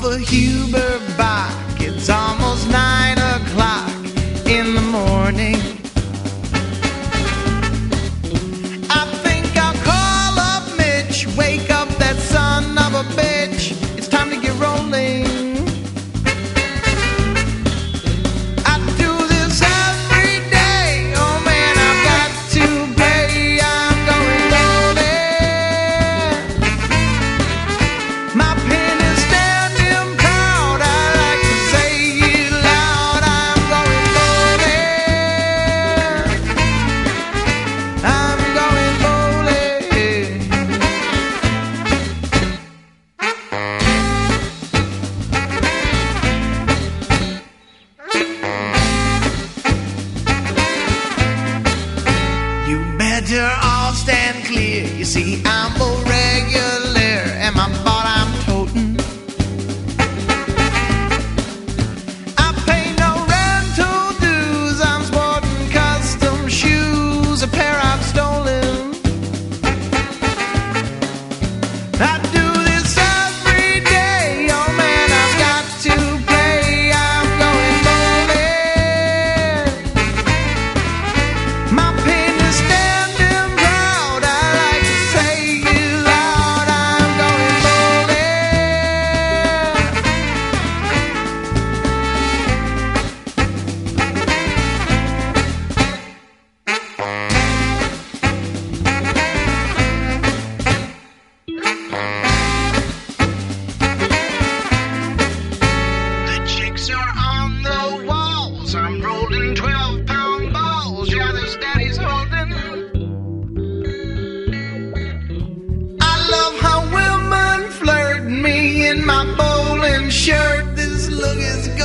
of Huber Bach. It's almost 9 o'clock in the morning. I think I'll call up Mitch, wake up that son of a bitch. It's time to get rolling. All stand clear. You see, I'm a regular, and my fault I'm toting. I pay no rental dues. I'm sporting custom shoes, a pair I've stolen. I do this every day. Oh man, I've got to pay. I'm going bowling. My pain is standing proud. I like to say it loud. I'm going The chicks are on the walls. I'm rolling 12-pound balls. Yeah, this daddy's holding. I love how women flirt me in my bowling shirt. This look is